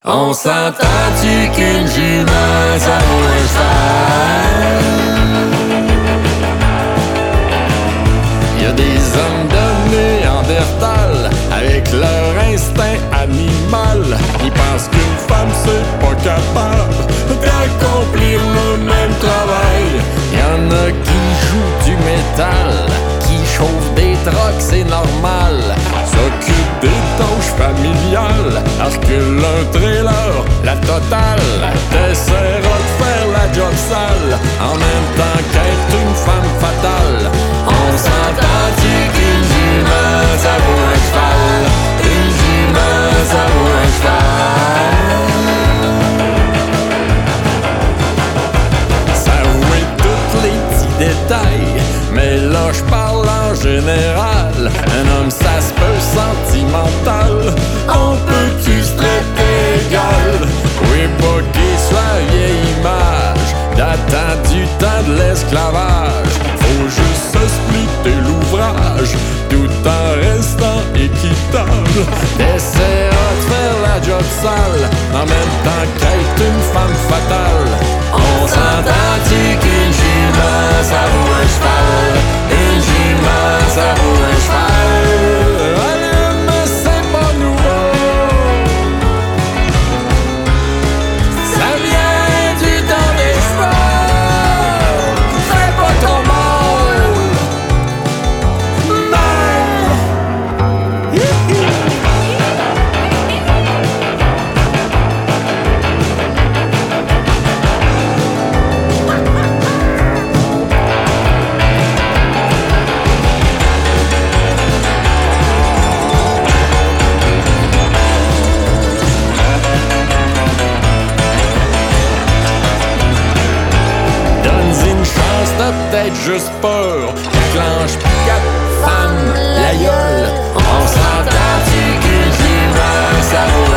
On s'entend-tu qu'une jument, ça vaut un cheval? Y'a des hommes de Néandertal avec leur instinct animal. Ils pensent qu'une femme c'est pas capable d'accomplir le même travail. Y'en a qui jouent du métal, qui chauffent des trocs, c'est normal. S'occupent des tâches familiales, arculent un trailer, la totale. T'essaieras de faire la job sale en même temps qu'être une femme fatale. On s'entend-tu qu'une jument ça vaut un cheval? Une jument ça vaut un cheval. S'avouer tous les petits détails, mais là je parle en général. Un homme ça se peut sentimental, on peut-tu se traiter égal? Oui, pas qu'il soit vieille image datant du temps de l'esclavage. Faut juste se splitter l'ouvrage tout en restant équitable. T'essaieras de faire la job sale en même temps qu'être une femme fatale. On s'entend-tu qu'une jument ça vaut un cheval? Une jument ça vaut un cheval. Allez, mais c'est pas nouveau, ça vient du temps des chevaux. Fais pas ton mal, t'as peut-être juste peur, déclenche 4 femmes, la gueule. On s'entend-tu qu'une jument ça vaut